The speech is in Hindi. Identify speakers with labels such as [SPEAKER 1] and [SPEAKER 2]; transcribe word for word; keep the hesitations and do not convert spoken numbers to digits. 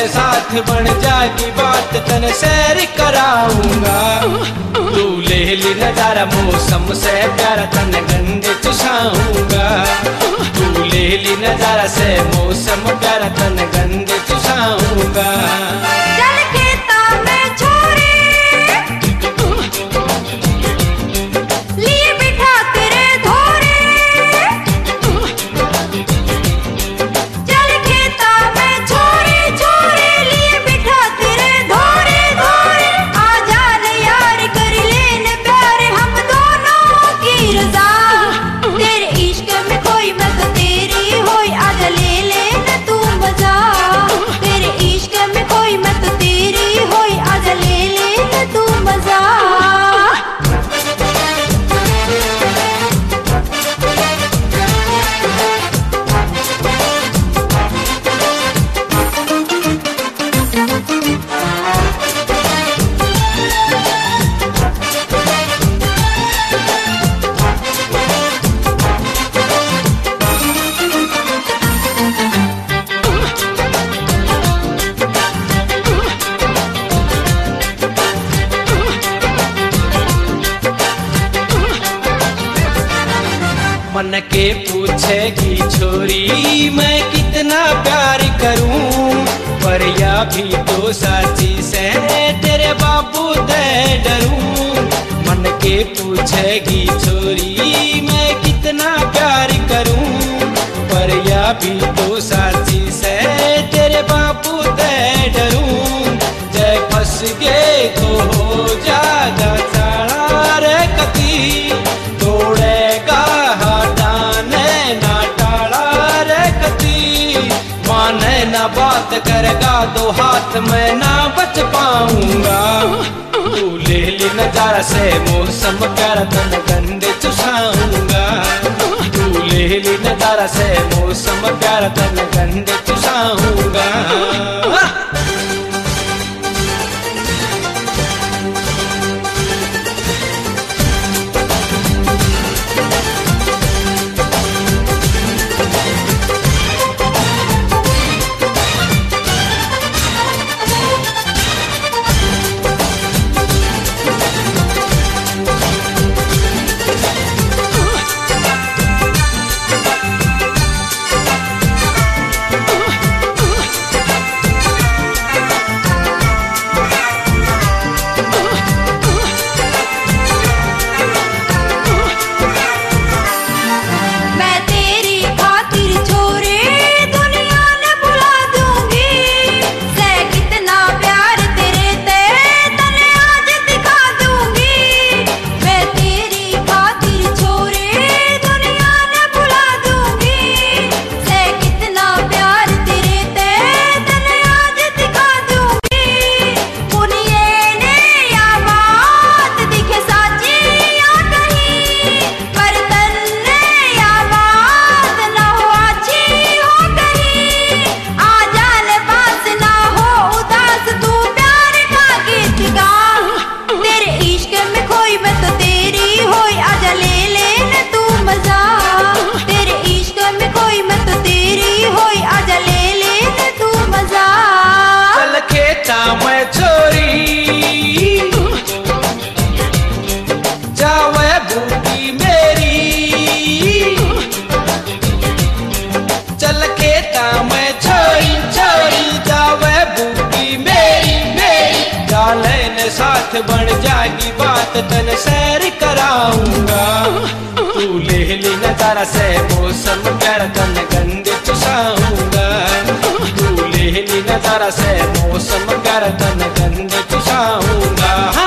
[SPEAKER 1] साथ बन जाएगी बात तन सैर कराऊंगा। तू ले ली नजारा मौसम से प्यारा तन गंदे चुसाऊंगा। तू ले ली नजारा से मौसम प्यारा तन गंदे चुसाऊंगा।
[SPEAKER 2] चल खेता में छोरे लिए बिठा तेरे धोरे। चल खेता में छोरे छोरे लिए बिठा तेरे धोरे धोरे। आ जान यार कर लेन प्यार हम दोनों की रजा। तेरे इश्क में कोई मैं तो तेरी होई आजा ले लेन तू मजा। तेरे इश्क में कोई मैं तो तेरी होई आजा ले लेन तू मजा।
[SPEAKER 1] मन के पूछेगी छोरी मैं कितना प्यार करूं। पर या भी तो साची से तेरे बाबू दे डरूं। मन के पूछेगी छोरी मैं कितना प्यार करूं। पर या भी तो साची से तेरे बाबू दे डरूं। जय फंस गए तो हो जागा चाड़ा रे कती। तोड़ेगा माने ना बात करेगा दो हाथ में ना बच पाऊंगा। तू ले ली नजारा से मौसम प्यारा तन गंदे चुसाऊंगा। तू ले ली नजारा से मौसम प्यारा तन गंदे चुसाऊंगा। मैं छोरी जावे बूटी मेरी। चल खेता मैं छोरी छोरी जावे बूटी मेरी मेरी। जालेन साथ बन जाएगी बात तन सैर कराऊंगा। तू ले ली नजारा से मौसम प्यारा तन गंदे चुसाऊंगा। तू ले ली नजारा से मौसम प्यारा तन गंदे चुसाऊंगा।